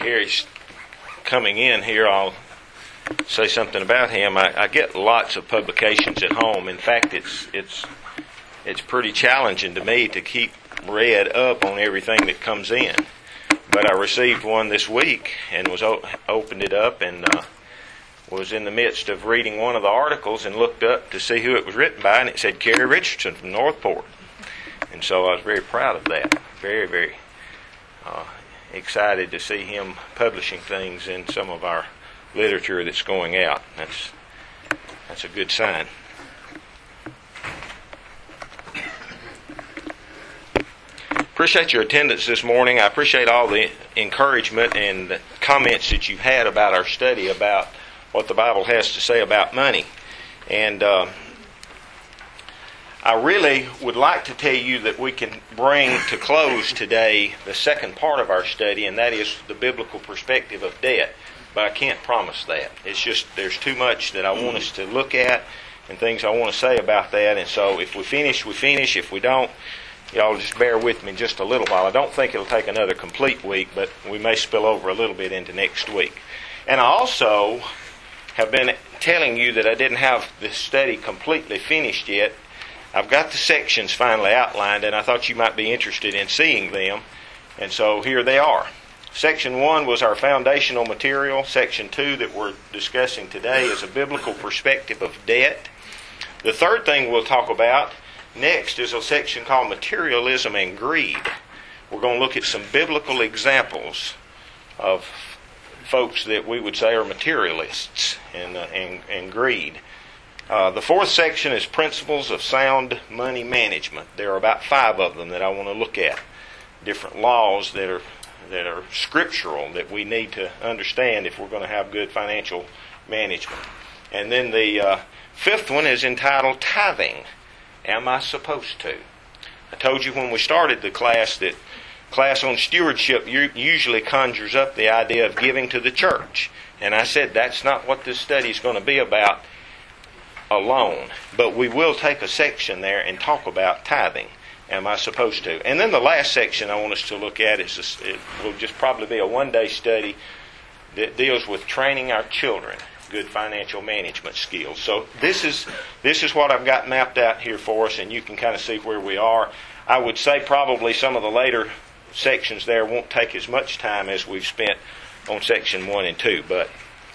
Gary's coming in here, I'll say something about him. I get lots of publications at home. In fact, it's pretty challenging to me to keep read up on everything that comes in. But I received one this week and opened it up and was in the midst of reading one of the articles and looked up to see who it was written by, and it said Gary Richardson from Northport. And so I was very proud of that. Very, very excited to see him publishing things in some of our literature that's going out. That's a good sign. Appreciate your attendance this morning. I appreciate all the encouragement and the comments that you've had about our study about what the Bible has to say about money. And I really would like to tell you that we can bring to close today the second part of our study, and that is the biblical perspective of debt. But I can't promise that. It's just there's too much that I want us to look at and things I want to say about that. And so if we finish, we finish. If we don't, y'all just bear with me just a little while. I don't think it'll take another complete week, but we may spill over a little bit into next week. And I also have been telling you that I didn't have this study completely finished yet. I've got the sections finally outlined, and I thought you might be interested in seeing them. And so here they are. Section 1 was our foundational material. Section 2 that we're discussing today is a biblical perspective of debt. The third thing we'll talk about next is a section called materialism and greed. We're going to look at some biblical examples of folks that we would say are materialists and greed. The fourth section is principles of sound money management. There are about 5 of them that I want to look at. Different laws that are scriptural that we need to understand if we're going to have good financial management. And then the fifth one is entitled Tithing. Am I supposed to? I told you when we started the class that class on stewardship usually conjures up the idea of giving to the church. And I said that's not what this study is going to be about alone. But we will take a section there and talk about tithing. Am I supposed to? And then the last section I want us to look at it will just probably be a one-day study that deals with training our children good financial management skills. So this is what I've got mapped out here for us, and you can kind of see where we are. I would say probably some of the later sections there won't take as much time as we've spent on section 1 and 2, but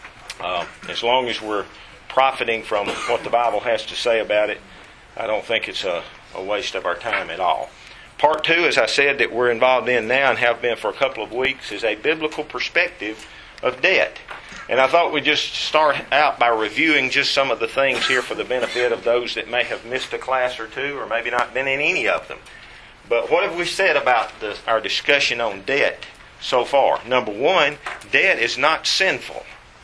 as long as we're profiting from what the Bible has to say about it, I don't think it's a waste of our time at all. Part 2, as I said, that we're involved in now and have been for a couple of weeks, is a biblical perspective of debt. And I thought we'd just start out by reviewing just some of the things here for the benefit of those that may have missed a class or two or maybe not been in any of them. But what have we said about our discussion on debt so far? Number 1, debt is not sinful.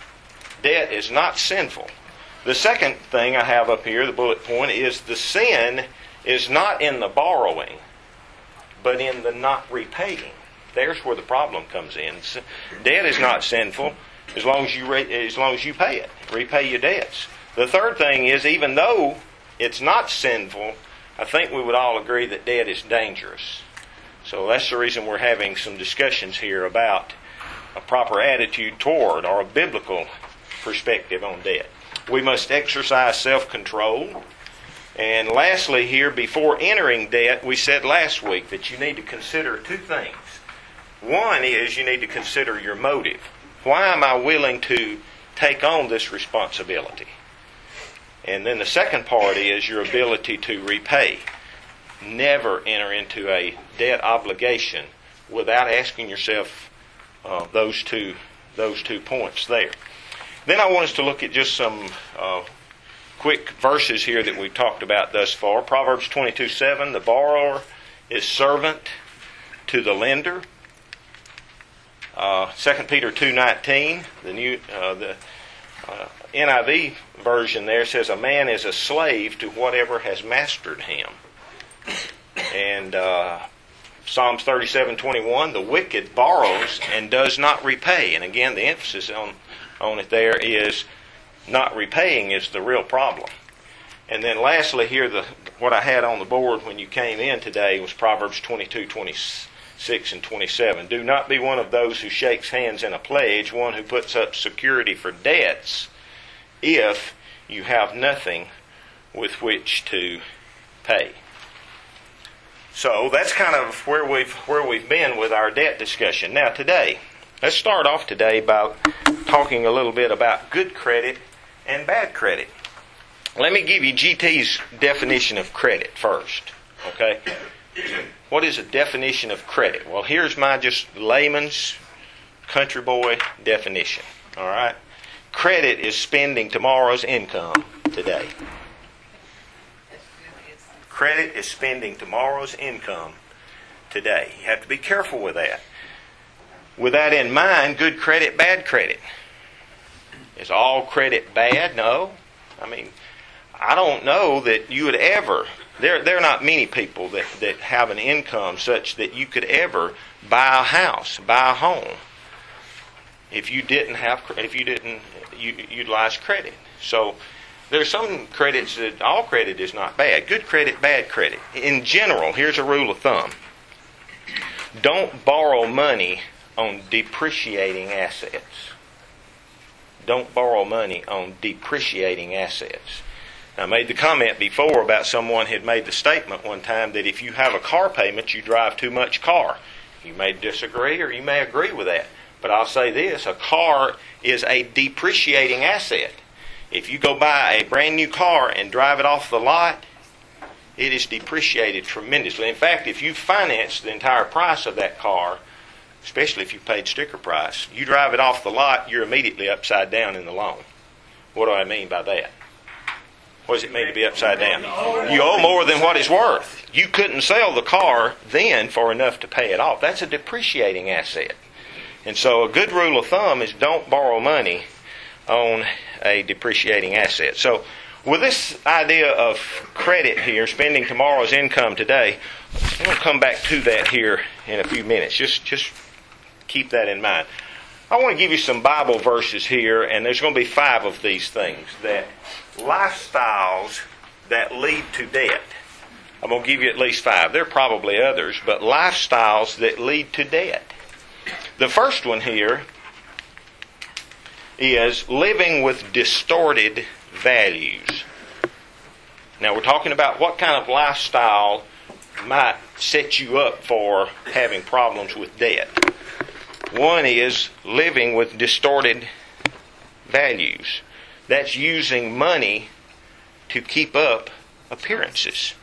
Debt is not sinful. The second thing I have up here, the bullet point, is the sin is not in the borrowing, but in the not repaying. There's where the problem comes in. Debt is not sinful as long as you pay it, repay your debts. The third thing is, even though it's not sinful, I think we would all agree that debt is dangerous. So that's the reason we're having some discussions here about a proper attitude toward, or a biblical perspective on debt. We must exercise self-control. And lastly here, before entering debt, we said last week that you need to consider 2 things. One is you need to consider your motive. Why am I willing to take on this responsibility? And then the second part is your ability to repay. Never enter into a debt obligation without asking yourself those two points there. Then I want us to look at just some quick verses here that we've talked about thus far. Proverbs 22:7, the borrower is servant to the lender. 2 Peter 2:19, the NIV version there says a man is a slave to whatever has mastered him. And Psalms 37:21, the wicked borrows and does not repay. And again, the emphasis on it there is not repaying is the real problem. And then lastly here, what I had on the board when you came in today was Proverbs 22:26. 6 and 27. Do not be one of those who shakes hands in a pledge, one who puts up security for debts, if you have nothing with which to pay. So that's kind of where we've been with our debt discussion. Now today, let's start off today by talking a little bit about good credit and bad credit. Let me give you GT's definition of credit first. Okay? What is a definition of credit? Well, here's my just layman's country boy definition. All right? Credit is spending tomorrow's income today. Credit is spending tomorrow's income today. You have to be careful with that. With that in mind, good credit, bad credit. Is all credit bad? No. I mean, I don't know that you would ever... There are not many people that have an income such that you could ever buy a house, buy a home, if you didn't utilize credit. So there's some credits that all credit is not bad. Good credit, bad credit. In general, here's a rule of thumb. Don't borrow money on depreciating assets. Don't borrow money on depreciating assets. I made the comment before about someone had made the statement one time that if you have a car payment, you drive too much car. You may disagree or you may agree with that. But I'll say this, a car is a depreciating asset. If you go buy a brand new car and drive it off the lot, it is depreciated tremendously. In fact, if you finance the entire price of that car, especially if you paid sticker price, you drive it off the lot, you're immediately upside down in the loan. What do I mean by that? What does it mean to be upside down? You owe more than what it's worth. You couldn't sell the car then for enough to pay it off. That's a depreciating asset. And so a good rule of thumb is don't borrow money on a depreciating asset. So with this idea of credit here, spending tomorrow's income today, I'm going to come back to that here in a few minutes. Just keep that in mind. I want to give you some Bible verses here, and there's going to be 5 of these things that lifestyles that lead to debt. I'm going to give you at least 5. There are probably others, but lifestyles that lead to debt. The first one here is living with distorted values. Now we're talking about what kind of lifestyle might set you up for having problems with debt. One is living with distorted values. That's using money to keep up appearances.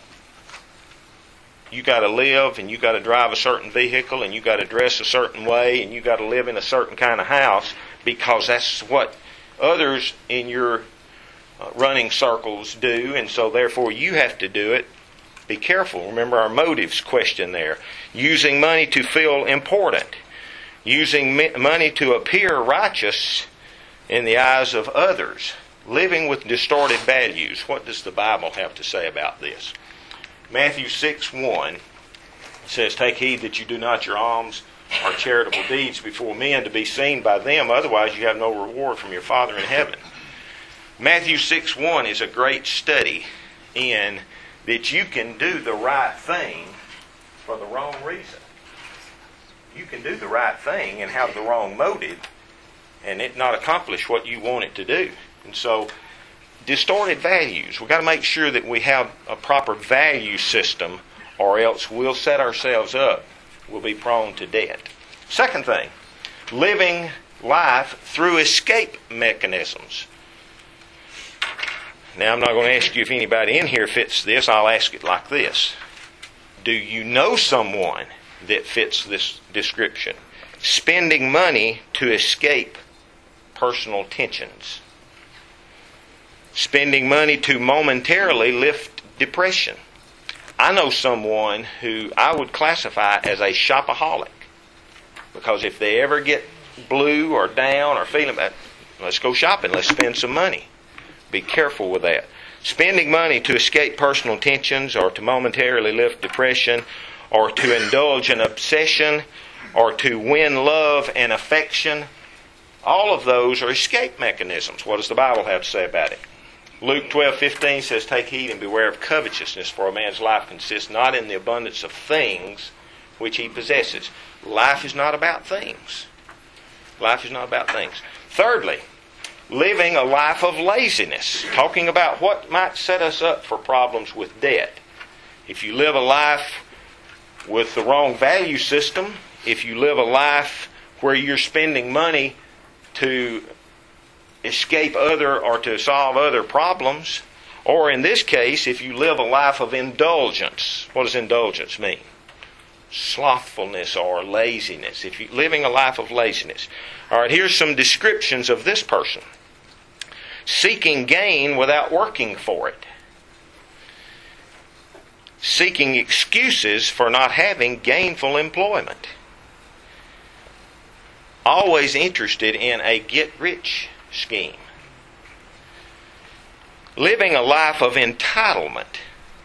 You got to live and you got to drive a certain vehicle and you got to dress a certain way and you got to live in a certain kind of house because that's what others in your running circles do, and so therefore you have to do it. Be careful. Remember our motives question there. Using money to feel important. Using money to appear righteous in the eyes of others. Living with distorted values. What does the Bible have to say about this? Matthew 6:1 says, "Take heed that you do not your alms or charitable deeds before men to be seen by them, otherwise you have no reward from your Father in heaven." Matthew 6:1 is a great study in that you can do the right thing for the wrong reason. You can do the right thing and have the wrong motive and it not accomplish what you want it to do. And so, distorted values. We've got to make sure that we have a proper value system or else we'll set ourselves up. We'll be prone to debt. Second thing, living life through escape mechanisms. Now, I'm not going to ask you if anybody in here fits this. I'll ask it like this. Do you know someone that fits this description? Spending money to escape personal tensions. Spending money to momentarily lift depression. I know someone who I would classify as a shopaholic. Because if they ever get blue or down or feeling bad, let's go shopping, let's spend some money. Be careful with that. Spending money to escape personal tensions or to momentarily lift depression or to indulge in obsession or to win love and affection, all of those are escape mechanisms. What does the Bible have to say about it? Luke 12:15 says, "Take heed and beware of covetousness, for a man's life consists not in the abundance of things which he possesses. Life is not about things. Life is not about things. Thirdly, living a life of laziness. Talking about what might set us up for problems with debt. If you live a life with the wrong value system, if you live a life where you're spending money to escape other or to solve other problems, or in this case, if you live a life of indulgence. What does indulgence mean? Slothfulness or laziness. If you're living a life of laziness. All right, here's some descriptions of this person. Seeking gain without working for it. Seeking excuses for not having gainful employment. Always interested in a get-rich scheme. Living a life of entitlement.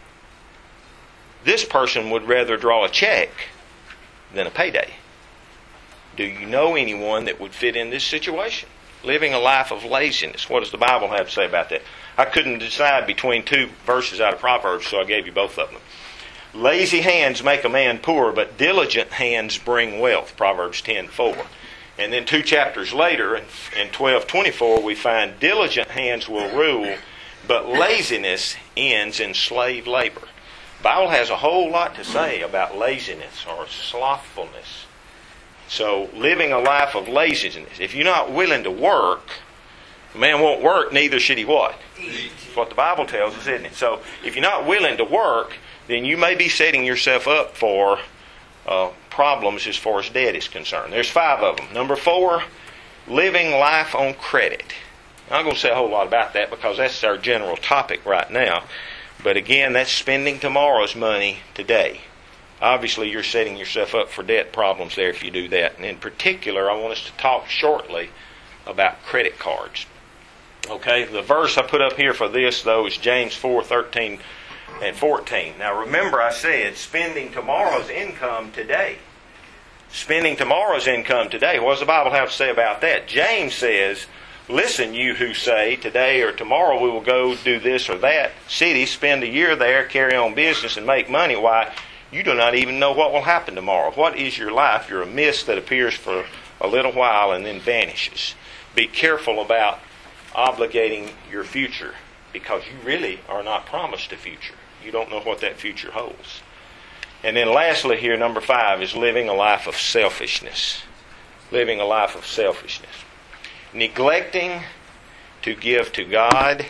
This person would rather draw a check than a payday. Do you know anyone that would fit in this situation? Living a life of laziness. What does the Bible have to say about that? I couldn't decide between two verses out of Proverbs, so I gave you both of them. Lazy hands make a man poor, but diligent hands bring wealth. Proverbs 10:4. And then 2 chapters later, in 12:24, we find diligent hands will rule, but laziness ends in slave labor. The Bible has a whole lot to say about laziness or slothfulness. So, living a life of laziness. If you're not willing to work, a man won't work, neither should he what? Eat. That's what the Bible tells us, isn't it? So, if you're not willing to work, then you may be setting yourself up for problems as far as debt is concerned. There's 5 of them. Number 4, living life on credit. I'm not going to say a whole lot about that because that's our general topic right now. But again, that's spending tomorrow's money today. Obviously, you're setting yourself up for debt problems there if you do that. And in particular, I want us to talk shortly about credit cards. Okay, the verse I put up here for this, though, is James 4:13 and 14. Now, remember I said spending tomorrow's income today. Spending tomorrow's income today. What does the Bible have to say about that? James says, listen, you who say, today or tomorrow we will go do this or that city, spend a year there, carry on business, and make money. Why, you do not even know what will happen tomorrow. What is your life? You're a mist that appears for a little while and then vanishes. Be careful about obligating your future because you really are not promised a future. You don't know what that future holds. And then lastly here, number 5, is living a life of selfishness. Living a life of selfishness. Neglecting to give to God.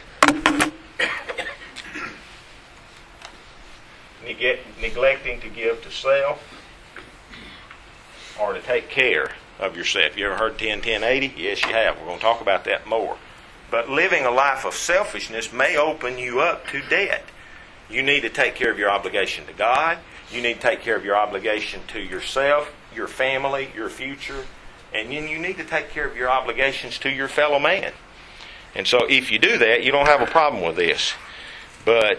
Neglecting to give to self. Or to take care of yourself. You ever heard 10-10-80? Yes, you have. We're going to talk about that more. But living a life of selfishness may open you up to debt. You need to take care of your obligation to God. You need to take care of your obligation to yourself, your family, your future. And then you need to take care of your obligations to your fellow man. And so if you do that, you don't have a problem with this. But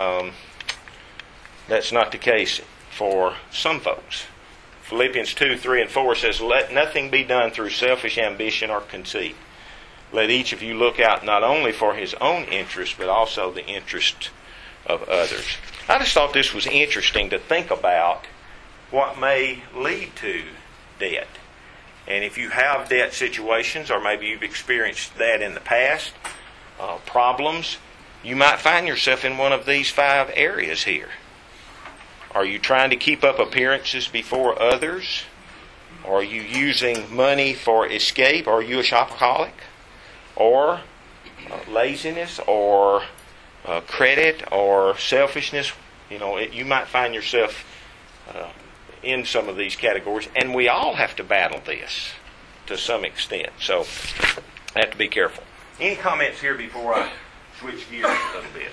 that's not the case for some folks. Philippians 2:3-4 says, let nothing be done through selfish ambition or conceit. Let each of you look out not only for his own interest, but also the interest of others. I just thought this was interesting to think about what may lead to debt. And if you have debt situations, or maybe you've experienced that in the past, problems, you might find yourself in one of these 5 areas here. Are you trying to keep up appearances before others? Are you using money for escape? Are you a shopaholic? Or laziness, or credit, or selfishness? You might find yourself in some of these categories, and we all have to battle this to some extent. So I have to be careful. Any comments here before I switch gears a little bit?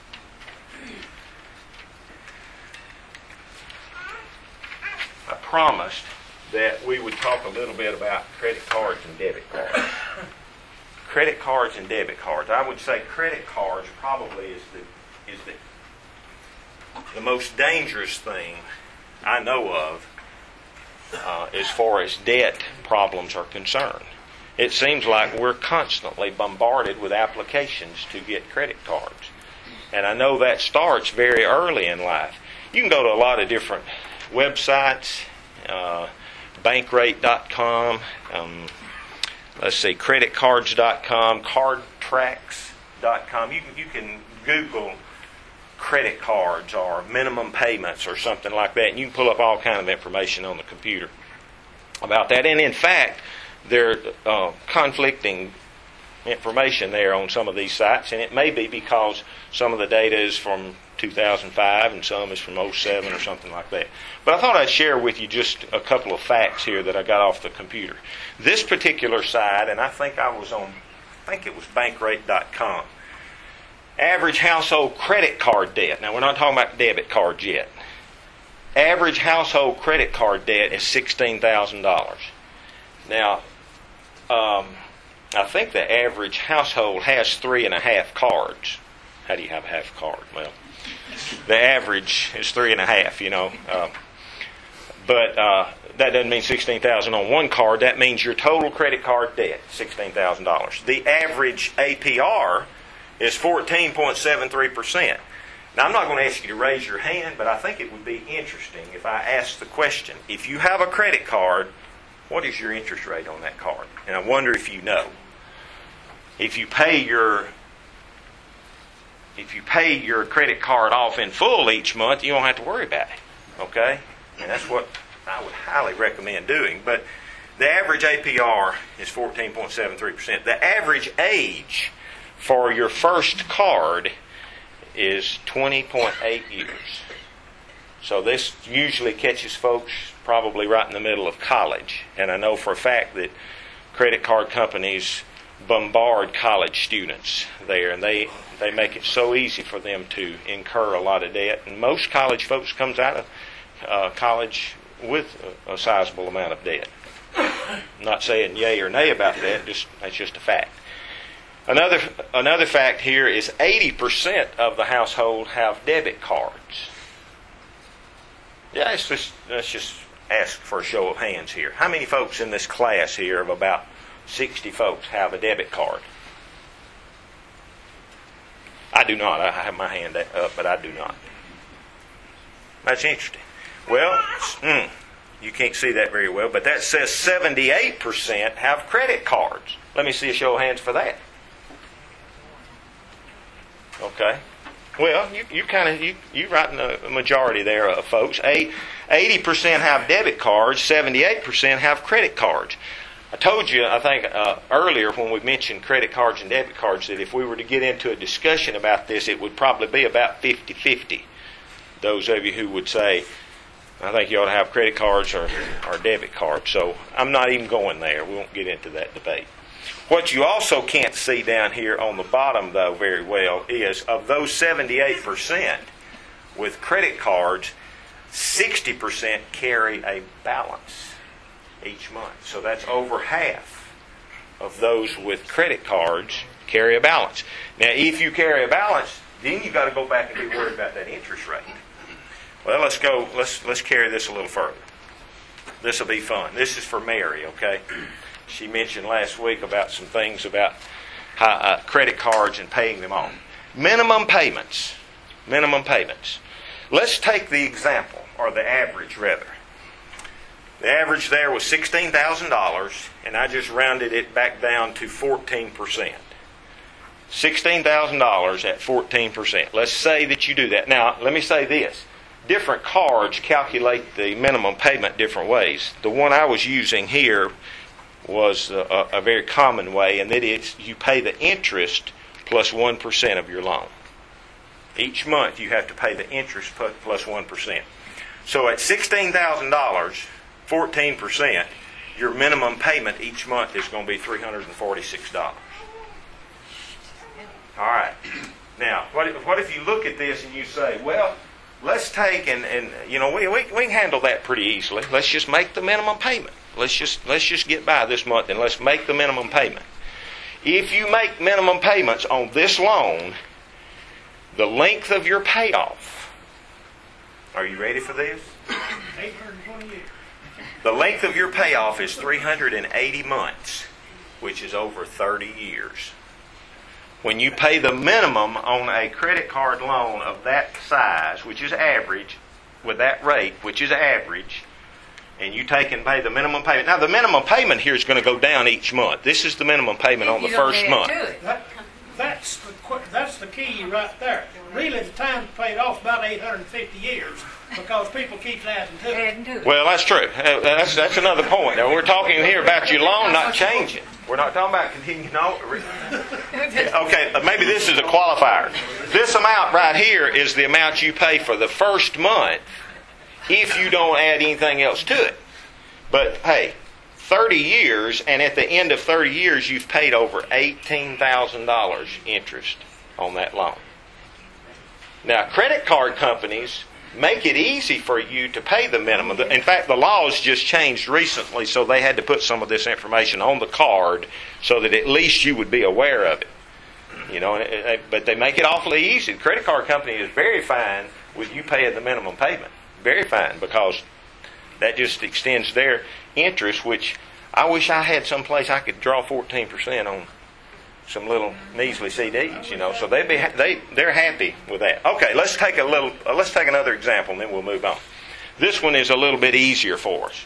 I promised that we would talk a little bit about credit cards and debit cards. Credit cards and debit cards. I would say credit cards probably is the most dangerous thing I know of as far as debt problems are concerned. It seems like we're constantly bombarded with applications to get credit cards. And I know that starts very early in life. You can go to a lot of different websites, bankrate.com, let's see, creditcards.com, cardtracks.com. You can Google credit cards or minimum payments or something like that, and you can pull up all kind of information on the computer about that. And in fact, there are conflicting information there on some of these sites, and it may be because some of the data is from 2005 and some is from 2007 or something like that. But I thought I'd share with you just a couple of facts here that I got off the computer. This particular site, and I think it was bankrate.com. Average household credit card debt. Now, we're not talking about debit cards yet. Average household credit card debt is $16,000. Now, I think the average household has 3.5 cards. How do you have a half card? Well, the average is 3.5, but that doesn't mean $16,000 on one card. That means your total credit card debt, $16,000. The average APR is 14.73%. Now, I'm not going to ask you to raise your hand, but I think it would be interesting if I asked the question, if you have a credit card, what is your interest rate on that card? And I wonder if you know. If you pay your credit card off in full each month, you don't have to worry about it. Okay? And that's what I would highly recommend doing. But the average APR is 14.73%. The average age for your first card is 20.8 years. So this usually catches folks probably right in the middle of college. And I know for a fact that credit card companies bombard college students there, and they make it so easy for them to incur a lot of debt. And most college folks comes out of college with a sizable amount of debt. I'm not saying yay or nay about that, that's just a fact. Another fact here is 80% of the household have debit cards. Yeah, let's just ask for a show of hands here. How many folks in this class here of about 60 folks have a debit card? I do not. I have my hand up, but I do not. That's interesting. Well, you can't see that very well, but that says 78% have credit cards. Let me see a show of hands for that. Okay. Well, you right in the majority there of folks. 80% have debit cards, 78% have credit cards. I told you, I think, earlier when we mentioned credit cards and debit cards, that if we were to get into a discussion about this, it would probably be about 50-50. Those of you who would say, I think you ought to have credit cards or debit cards. So I'm not even going there. We won't get into that debate. What you also can't see down here on the bottom, though, very well, is of those 78% with credit cards, 60% carry a balance each month. So that's over half of those with credit cards carry a balance. Now, if you carry a balance, then you've got to go back and be worried about that interest rate. Well, let's carry this a little further. This will be fun. This is for Mary, okay? She mentioned last week about some things about credit cards and paying them off. Minimum payments. Let's take the example, or the average rather. The average there was $16,000, and I just rounded it back down to 14%. $16,000 at 14%. Let's say that you do that. Now, let me say this. Different cards calculate the minimum payment different ways. The one I was using here was a very common way, and that is you pay the interest plus 1% of your loan. Each month you have to pay the interest plus 1%. So at $16,000, 14%, your minimum payment each month is going to be $346. All right. Now, what if you look at this and you say, well, let's take and we can handle that pretty easily. Let's just make the minimum payment. Let's just get by this month and let's make the minimum payment. If you make minimum payments on this loan, the length of your payoff, are you ready for this? 820 years. The length of your payoff is 380 months, which is over 30 years. When you pay the minimum on a credit card loan of that size, which is average, with that rate, which is average, and you take and pay the minimum payment. Now, the minimum payment here is going to go down each month. This is the minimum payment on the first month. That's the key right there. Really, the time to pay it off is about 850 years because people keep adding to it. Well, that's true. That's another point. Now, we're talking here about your loan not changing. We're not talking about continuing on. Okay, maybe this is a qualifier. This amount right here is the amount you pay for the first month if you don't add anything else to it. But, hey, 30 years, and at the end of 30 years, you've paid over $18,000 interest on that loan. Now, credit card companies make it easy for you to pay the minimum. In fact, the laws just changed recently, so they had to put some of this information on the card so that at least you would be aware of it. You know, but they make it awfully easy. The credit card company is very fine with you paying the minimum payment. Very fine, because that just extends their interest, which I wish I had some place I could draw 14% on some little measly CDs, you know. So they're happy with that. Okay, let's take another example, and then we'll move on. This one is a little bit easier for us.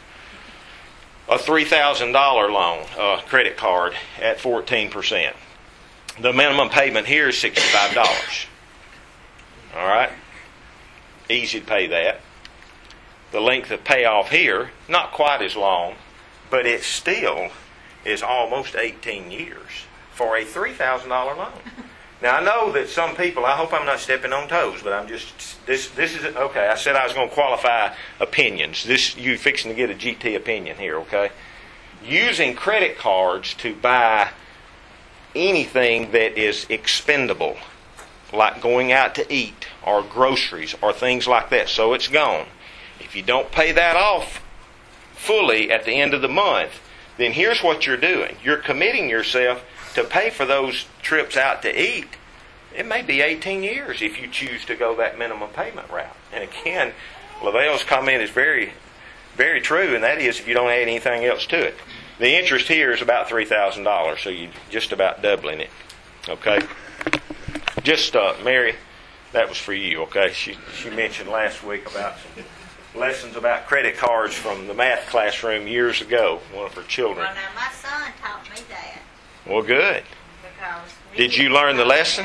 A $3,000 loan, credit card at 14%. The minimum payment here is $65. All right, easy to pay that. The length of payoff here, not quite as long, but it still is almost 18 years for a $3,000 loan. Now, I know that some people, I hope I'm not stepping on toes, but I'm just, this is, okay, I said I was going to qualify opinions. You fixing to get a GT opinion here, okay? Using credit cards to buy anything that is expendable, like going out to eat or groceries or things like that, so it's gone. If you don't pay that off fully at the end of the month, then here's what you're doing. You're committing yourself to pay for those trips out to eat. It may be 18 years if you choose to go that minimum payment route. And again, Lavelle's comment is very, very true, and that is if you don't add anything else to it. The interest here is about $3,000, so you're just about doubling it. Okay? Just, Mary, that was for you, okay? She mentioned last week about some lessons about credit cards from the math classroom years ago, one of her children. Well, now my son taught me that. Well, good. Did you learn the lesson?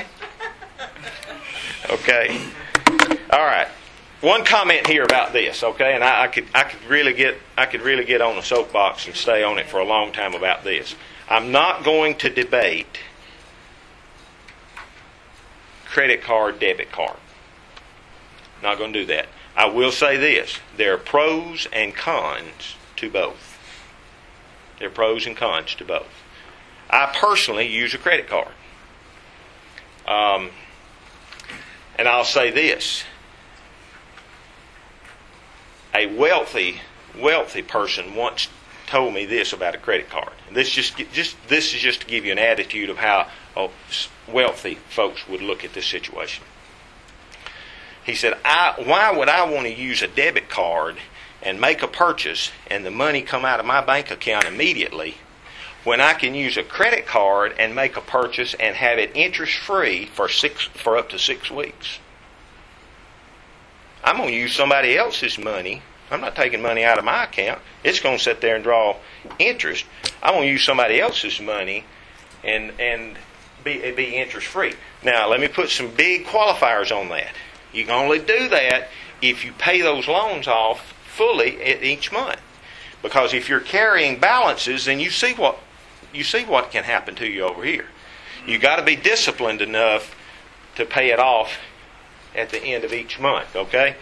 Okay. All right. One comment here about this, okay, and I could really get on the soapbox and stay on it for a long time about this. I'm not going to debate credit card, debit card. Not going to do that. I will say this. There are pros and cons to both. There are pros and cons to both. I personally use a credit card. And I'll say this. A wealthy person once told me this about a credit card. And this is just to give you an attitude of how wealthy folks would look at this situation. He said, why would I want to use a debit card and make a purchase and the money come out of my bank account immediately when I can use a credit card and make a purchase and have it interest-free for up to 6 weeks? I'm going to use somebody else's money. I'm not taking money out of my account. It's going to sit there and draw interest. I'm going to use somebody else's money and be interest-free. Now, let me put some big qualifiers on that. You can only do that if you pay those loans off fully at each month. Because if you're carrying balances, then you see what can happen to you over here. You got to be disciplined enough to pay it off at the end of each month. Okay?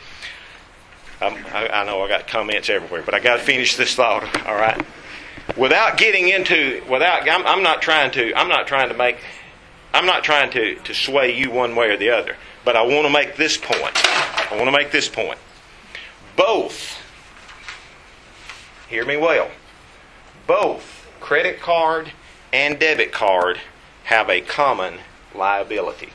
I know I got comments everywhere, but I got to finish this thought. All right. I'm not trying to sway you one way or the other. But I want to make this point. Both, hear me well, both credit card and debit card have a common liability.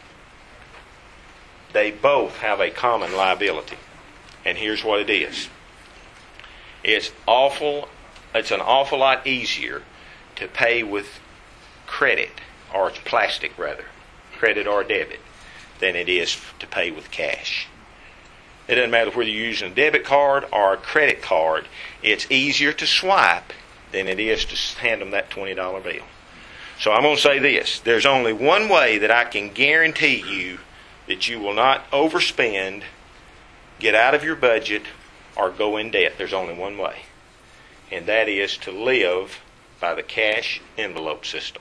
They both have a common liability. And here's what it is. It's an awful lot easier to pay with credit, or it's plastic rather, credit or debit, than it is to pay with cash. It doesn't matter whether you're using a debit card or a credit card. It's easier to swipe than it is to hand them that $20 bill. So I'm going to say this. There's only one way that I can guarantee you that you will not overspend, get out of your budget, or go in debt. There's only one way. And that is to live by the cash envelope system.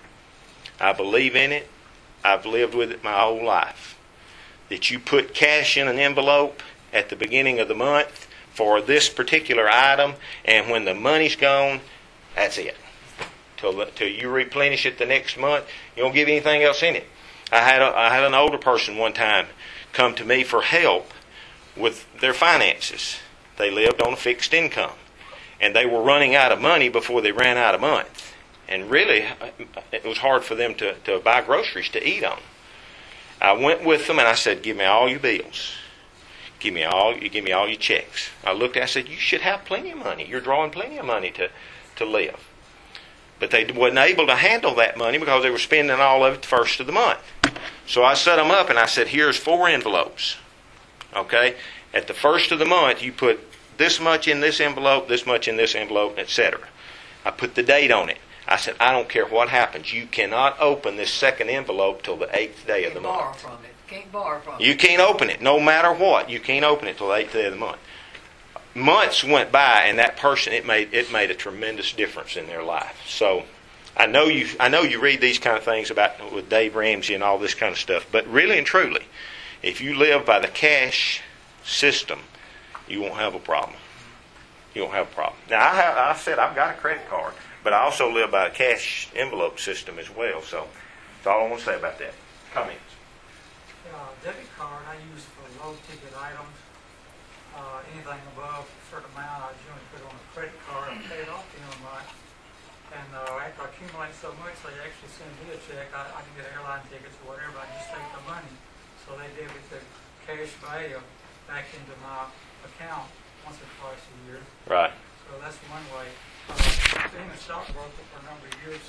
I believe in it. I've lived with it my whole life. That you put cash in an envelope at the beginning of the month for this particular item, and when the money's gone, that's it. Till you replenish it the next month, you don't give anything else in it. I had an older person one time come to me for help with their finances. They lived on a fixed income, and they were running out of money before they ran out of month. And really, it was hard for them to buy groceries to eat on. I went with them and I said, "Give me all your bills. Give me all your checks." I looked at it and said, "You should have plenty of money. You're drawing plenty of money to live." But they wasn't able to handle that money because they were spending all of it the first of the month. So I set them up and I said, "Here's 4 envelopes. Okay? At the first of the month, you put this much in this envelope, this much in this envelope, etc." I put the date on it. I said, "I don't care what happens. You cannot open this second envelope till the 8th day of the month. Borrow from it. Can't borrow from it. You can't open it, no matter what. You can't open it till the 8th day of the month." Months went by, and that person, it made a tremendous difference in their life. So, I know you read these kind of things about with Dave Ramsey and all this kind of stuff, but really and truly, if you live by the cash system, you won't have a problem. You won't have a problem. Now, I said I've got a credit card, but I also live by a cash envelope system as well. So, that's all I want to say about that. Comments? Debit card I use for low ticket items. Anything above a certain amount, I generally put on a credit card and pay it off in a month. And after I accumulate so much, they actually send me a check. I can get airline tickets or whatever. I just take the money. So they debit the cash value back into my account once or twice a year. Right. So that's one way. Being a stockbroker for a number of years,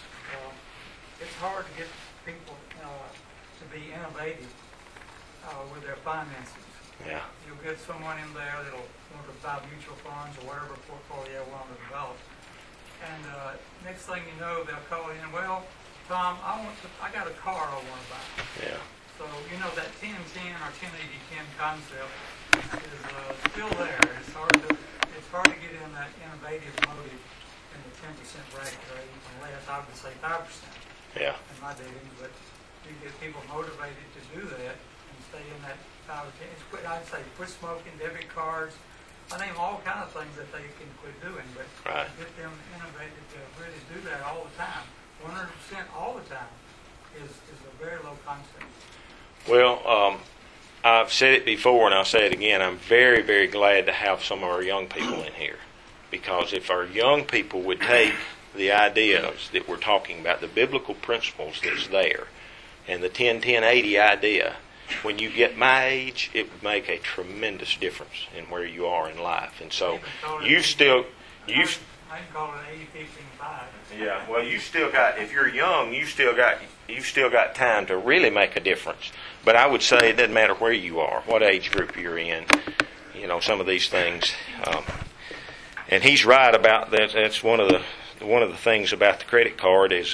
it's hard to get people to be innovative with their finances. Yeah. You'll get someone in there that'll want to buy mutual funds or whatever portfolio they want to develop. And next thing you know, they'll call in, "Well, Tom, I got a car I want to buy." Yeah. So, that 10-10 or 10-80-10 concept is still there. It's hard to get in that innovative motive in the 10% bracket, or even less. I would say 5%. Yeah. In my dealings, but you get people motivated to do that and stay in that 5 or 10. I'd say quit smoking, debit cards. I name all kind of things that they can quit doing, but Right. get them innovated to really do that all the time. 100% all the time is a very low concept. Well, I've said it before and I'll say it again. I'm very, very glad to have some of our young people in here. Because if our young people would take the ideas that we're talking about, the biblical principles that's there, and the 10-10-80 idea, when you get my age, it would make a tremendous difference in where you are in life. And so, I can call it 80-15-5. Yeah, well, you still got, if you're young, you've still got time to really make a difference. But I would say it doesn't matter where you are, what age group you're in, some of these things. And he's right about that. That's one of the things about the credit card is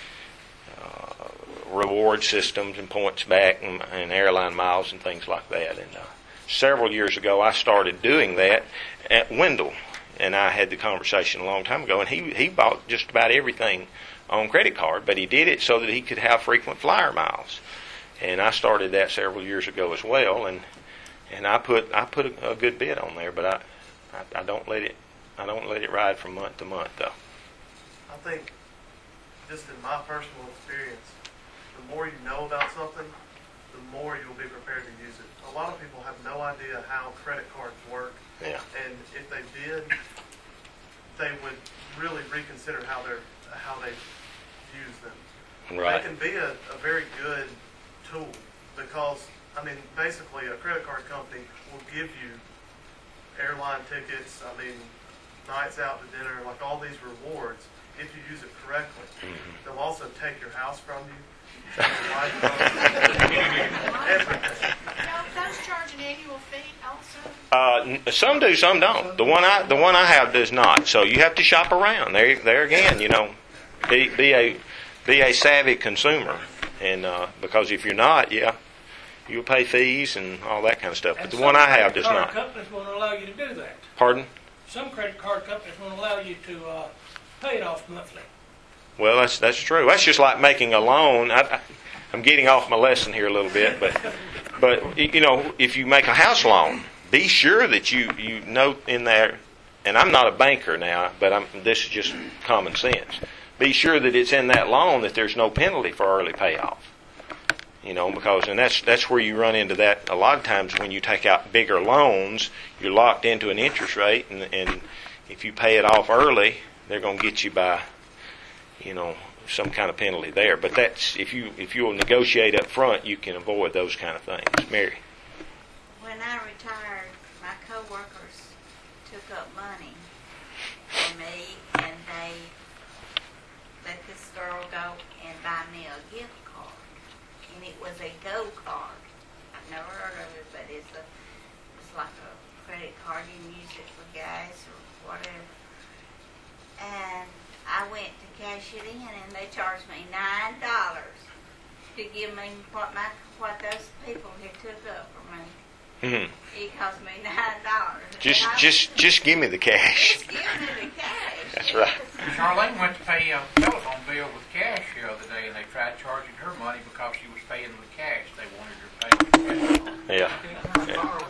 reward systems and points back and airline miles and things like that. And several years ago, I started doing that at Wendell. And I had the conversation a long time ago, and he bought just about everything on credit card, but he did it so that he could have frequent flyer miles. And I started that several years ago as well, and I put a good bit on there, but I don't let it ride from month to month though. I think, just in my personal experience, the more you know about something, the more you'll be prepared to use it. A lot of people have no idea how credit cards work. Yeah. And if they did, they would really reconsider how they use them. Right. They can be a very good tool because, basically a credit card company will give you airline tickets, nights out to dinner, like all these rewards, if you use it correctly. Mm-hmm. They'll also take your house from you. Everything. Those charge an annual fee also? Some do, some don't. The one I have does not. So you have to shop around. There again, be a savvy consumer, and because if you're not, you'll pay fees and all that kind of stuff. But the one I have does not. Some credit card companies won't allow you to do that. Pardon? Some credit card companies won't allow you to pay it off monthly. Well, that's true. That's just like making a loan. I'm getting off my lesson here a little bit, but if you make a house loan, be sure that you note in there. And I'm not a banker now, but this is just common sense. Be sure that it's in that loan that there's no penalty for early payoff. Because that's where you run into that. A lot of times when you take out bigger loans, you're locked into an interest rate, and if you pay it off early, they're going to get you by, some kind of penalty there. But that's if you'll negotiate up front, you can avoid those kind of things. Mary. When I retired, my coworkers took up money for me, and they let this girl go and buy me a gift card. And it was a Go card. I've never heard of it, but it's like a credit card. You can use it for gas or whatever. And I went to cash it in, and they charged me $9 to give me what those people had took up for me. Mm-hmm. It cost me $9. Just give me the cash. Just give me the cash. That's right. Charlene went to pay a telephone bill with cash the other day, and they tried charging her money because she was paying with cash. They wanted her to pay with cash. Yeah.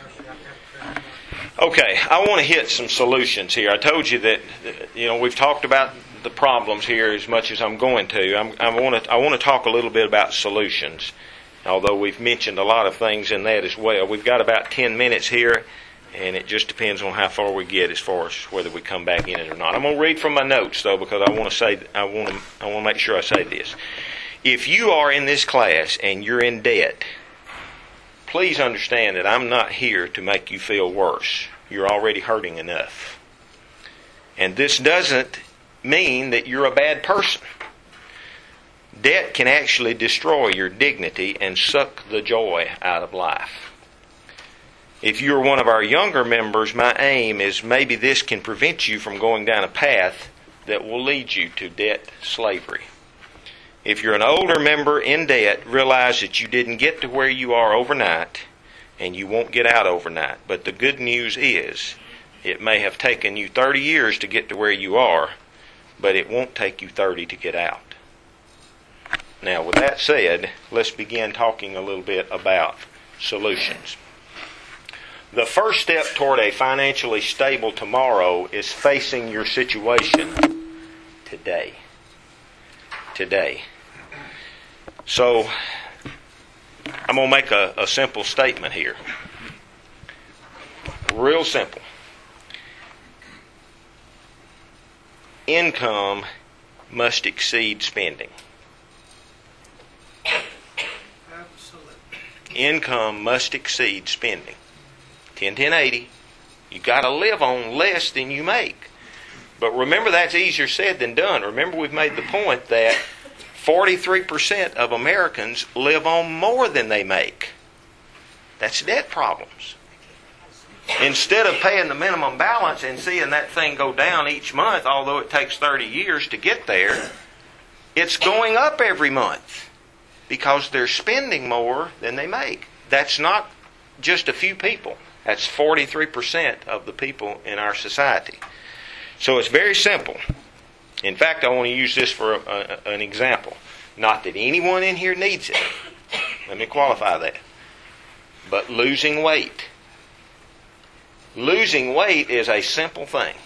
Okay, I want to hit some solutions here. I told you that we've talked about the problems here as much as I'm going to. I want to talk a little bit about solutions, although we've mentioned a lot of things in that as well. We've got about 10 minutes here, and it just depends on how far we get as far as whether we come back in it or not. I'm going to read from my notes though, because I want to make sure I say this. If you are in this class and you're in debt, please understand that I'm not here to make you feel worse. You're already hurting enough. And this doesn't mean that you're a bad person. Debt can actually destroy your dignity and suck the joy out of life. If you're one of our younger members, my aim is maybe this can prevent you from going down a path that will lead you to debt slavery. If you're an older member in debt, realize that you didn't get to where you are overnight, and you won't get out overnight. But the good news is, it may have taken you 30 years to get to where you are, but it won't take you 30 to get out. Now, with that said, let's begin talking a little bit about solutions. The first step toward a financially stable tomorrow is facing your situation today. So, I'm going to make a simple statement here. Real simple. Income must exceed spending. Absolutely. Income must exceed spending. 10-10-80. You got to live on less than you make. But remember, that's easier said than done. Remember, we've made the point that 43% of Americans live on more than they make. That's debt problems. Instead of paying the minimum balance and seeing that thing go down each month, although it takes 30 years to get there, it's going up every month because they're spending more than they make. That's not just a few people. That's 43% of the people in our society. So it's very simple. In fact, I want to use this for an example. Not that anyone in here needs it. Let me qualify that. But losing weight. Losing weight is a simple thing.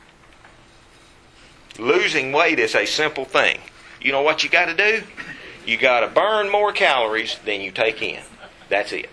Losing weight is a simple thing. You know what you got to do? You got to burn more calories than you take in. That's it.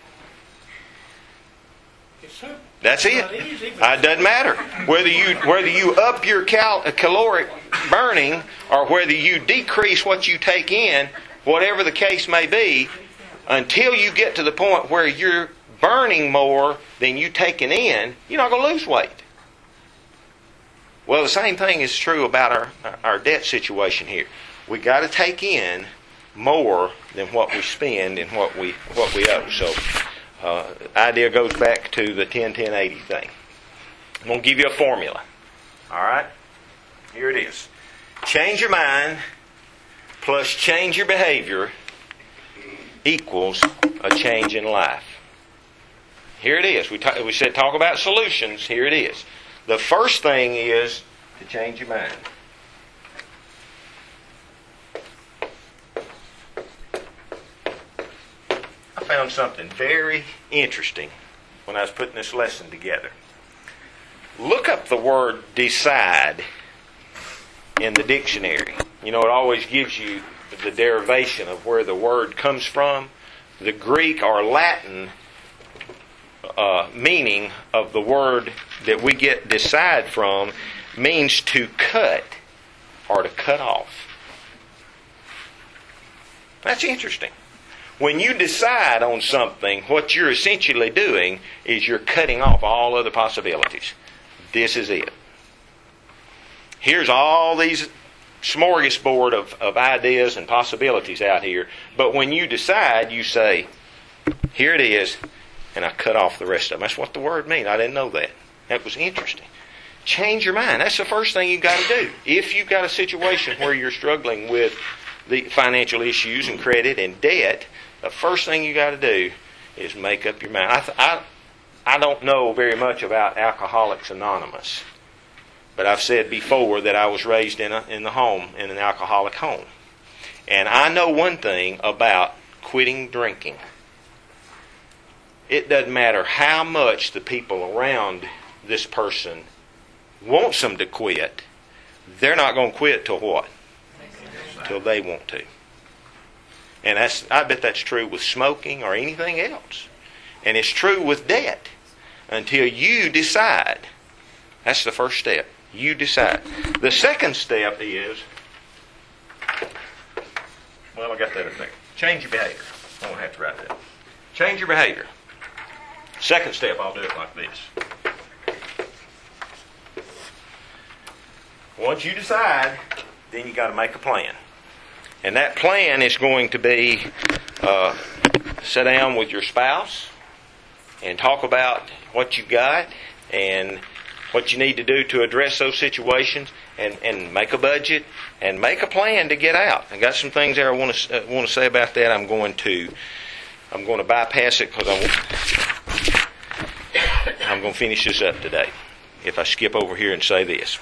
That's it. It doesn't matter whether you up your caloric burning or whether you decrease what you take in, whatever the case may be, until you get to the point where you're burning more than you taking in, you're not going to lose weight. Well, the same thing is true about our debt situation here. We got to take in more than what we spend and what we owe. So idea goes back to the 10-10-80 thing. I'm going to give you a formula. All right? Here it is. Change your mind plus change your behavior equals a change in life. Here it is. We said talk about solutions. Here it is. The first thing is to change your mind. I found something very interesting when I was putting this lesson together. Look up the word decide in the dictionary. You know, it always gives you the derivation of where the word comes from. The Greek or Latin meaning of the word that we get decide from means to cut or to cut off. That's interesting. When you decide on something, what you're essentially doing is you're cutting off all other possibilities. This is it. Here's all these smorgasbord of ideas and possibilities out here. But when you decide, you say, here it is, and I cut off the rest of them. That's what the word means. I didn't know that. That was interesting. Change your mind. That's the first thing you've got to do. If you've got a situation where you're struggling with the financial issues and credit and debt, the first thing you've got to do is make up your mind. I don't know very much about Alcoholics Anonymous, but I've said before that I was raised in an alcoholic home. And I know one thing about quitting drinking. It doesn't matter how much the people around this person wants them to quit. They're not going to quit till what? Till they want to. And I bet that's true with smoking or anything else. And it's true with debt. Until you decide. That's the first step. You decide. The second step is, well, I got that up there. Change your behavior. I don't have to write that. Change your behavior. Second step, I'll do it like this. Once you decide, then you got to make a plan. And that plan is going to be sit down with your spouse and talk about what you got and what you need to do to address those situations, and make a budget and make a plan to get out. I got some things there I want to say about that. I'm going to bypass it because I'm going to finish this up today. If I skip over here and say this.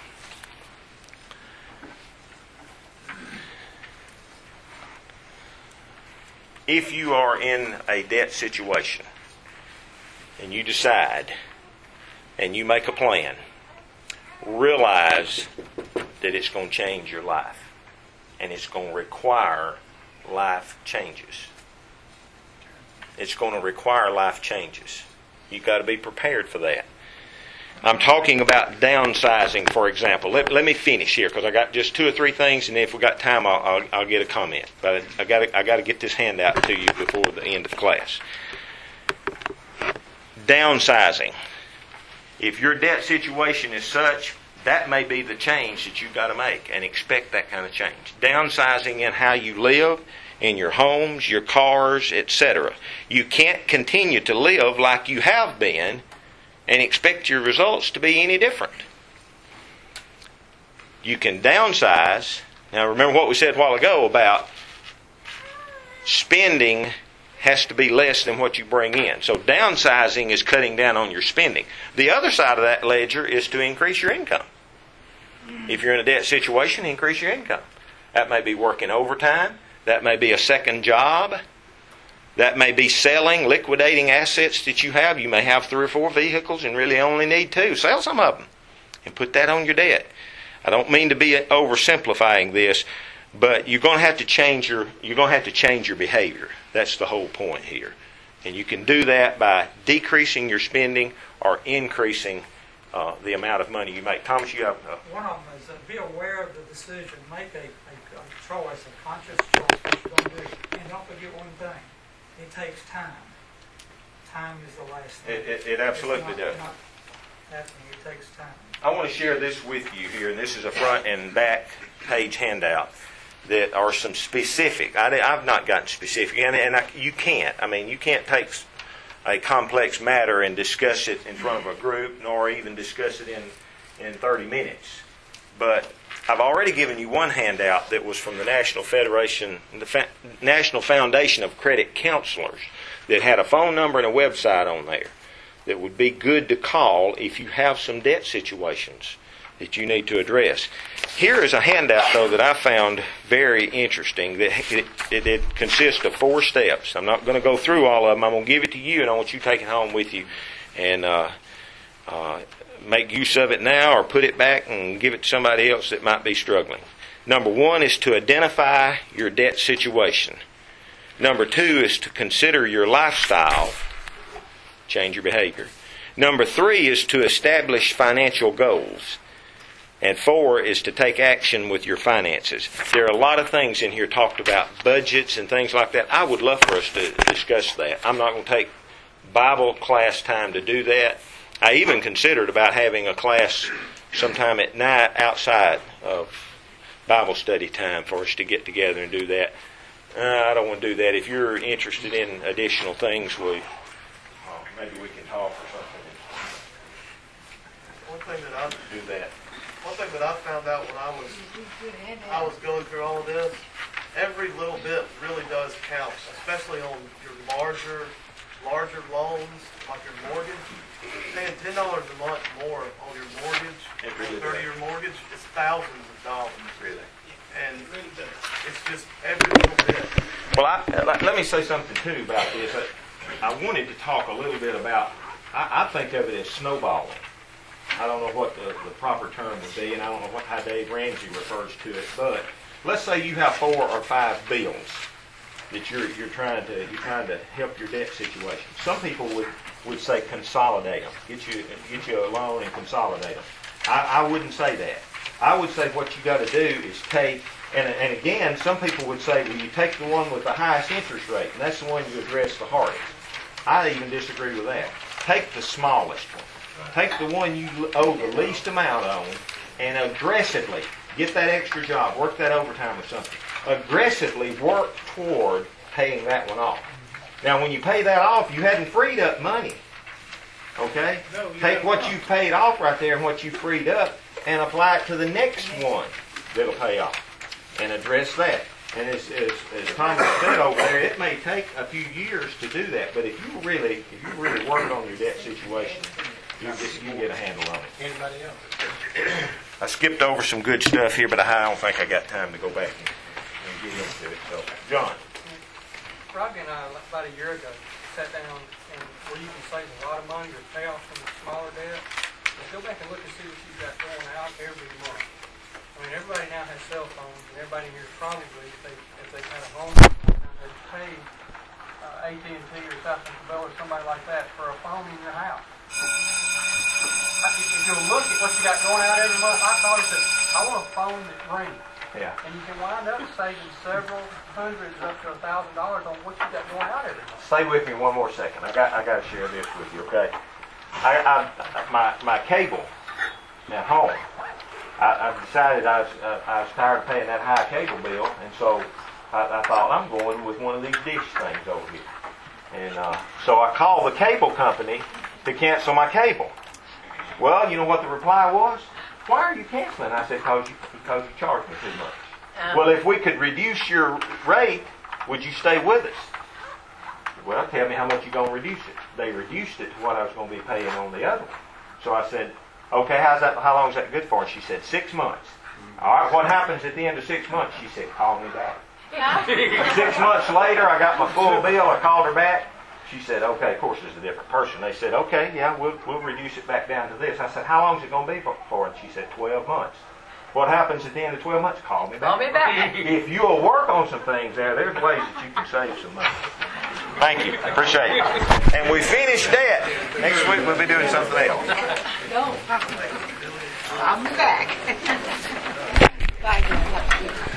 If you are in a debt situation and you decide and you make a plan, realize that it's going to change your life and it's going to require life changes. It's going to require life changes. You've got to be prepared for that. I'm talking about downsizing, for example. Let me finish here because I got just 2 or 3 things, and then if we got time, I'll get a comment. But I got to get this handout to you before the end of class. Downsizing. If your debt situation is such, that may be the change that you've got to make, and expect that kind of change. Downsizing in how you live, in your homes, your cars, etc. You can't continue to live like you have been and expect your results to be any different. You can downsize. Now remember what we said a while ago about spending has to be less than what you bring in. So downsizing is cutting down on your spending. The other side of that ledger is to increase your income. If you're in a debt situation, increase your income. That may be working overtime. That may be a second job. That may be selling, liquidating assets that you have. You may have 3 or 4 vehicles and really only need 2. Sell some of them and put that on your debt. I don't mean to be oversimplifying this, but you're going to have to change your behavior. That's the whole point here. And you can do that by decreasing your spending or increasing the amount of money you make. Thomas, you have... One of them is be aware of the decision. Make a choice, a conscious choice what you're going to do. And don't forget one thing. It takes time. Time is the last thing. It absolutely does. It takes time. I want to share this with you here, and this is a front and back page handout that are some specific. I've not gotten specific, and you can't. I mean, you can't take a complex matter and discuss it in front of a group, nor even discuss it in 30 minutes. But I've already given you one handout that was from the National Foundation of Credit Counselors that had a phone number and a website on there that would be good to call if you have some debt situations that you need to address. Here is a handout, though, that I found very interesting. That it consists of 4 steps. I'm not going to go through all of them. I'm going to give it to you, and I want you to take it home with you and make use of it now or put it back and give it to somebody else that might be struggling. Number 1 is to identify your debt situation. Number 2 is to consider your lifestyle, change your behavior. Number 3 is to establish financial goals. And 4 is to take action with your finances. There are a lot of things in here talked about budgets and things like that. I would love for us to discuss that. I'm not going to take Bible class time to do that. I even considered about having a class sometime at night outside of Bible study time for us to get together and do that. I don't want to do that. If you're interested in additional things, maybe we can talk or something. One thing that I found out when I was going through all of this, every little bit really does count, especially on your larger loans, like your mortgage. Paying $10 a month more on your mortgage, a 30-year mortgage, is thousands of dollars. Really? And it's just every little bit. Well, let me say something too about this. I wanted to talk a little bit about, I think of it as snowballing. I don't know what the proper term would be, and I don't know how Dave Ramsey refers to it, but let's say you have 4 or 5 bills that you're trying to help your debt situation. Some people would say consolidate them. Get you a loan and consolidate them. I wouldn't say that. I would say what you got to do is take, and again, some people would say, well, you take the one with the highest interest rate, and that's the one you address the hardest. I even disagree with that. Take the smallest one. Take the one you owe the least amount on, and aggressively get that extra job, work that overtime or something. Aggressively work toward paying that one off. Now, when you pay that off, you hadn't freed up money. Okay? No, take what you paid off right there and what you freed up and apply it to the next one that'll pay off. And address that. And as Thomas said over there, it may take a few years to do that, but if you really work on your debt situation, you get a handle on it. Anybody else? I skipped over some good stuff here, but I don't think I got time to go back and get into it. So, John. Robbie and I, about a year ago, sat down and where you can save a lot of money or pay off some smaller debt. But go back and look and see what you've got going out every month. I mean, everybody now has cell phones, and everybody here probably, if they've had a home, they've paid AT&T or South Central Bell or somebody like that for a phone in your house. If you'll look at what you got going out every month, I thought it said, I want a phone that rings. Yeah. And you can wind up saving several hundreds up to $1,000 on what you got going out every month. Stay with me one more second. I got to share this with you, okay? My cable at home. I decided I was tired of paying that high cable bill, and so I thought I'm going with one of these dish things over here. And so I called the cable company to cancel my cable. Well, you know what the reply was? Why are you canceling? I said, because you charge me too much. Well, if we could reduce your rate, would you stay with us? Well, tell me how much you're going to reduce it. They reduced it to what I was going to be paying on the other one. So I said, okay, how long is that good for? And she said, 6 months. All right, what happens at the end of 6 months? She said, call me back. 6 months later, I got my full bill. I called her back. She said, okay, of course it's a different person. They said, okay, yeah, we'll reduce it back down to this. I said, how long is it going to be for? And she said, 12 months. What happens at the end of 12 months? Call me back. Call me back. If you'll work on some things there's ways that you can save some money. Thank you. Appreciate it. And we finished that. Next week we'll be doing something else. Go. I'm back. Bye.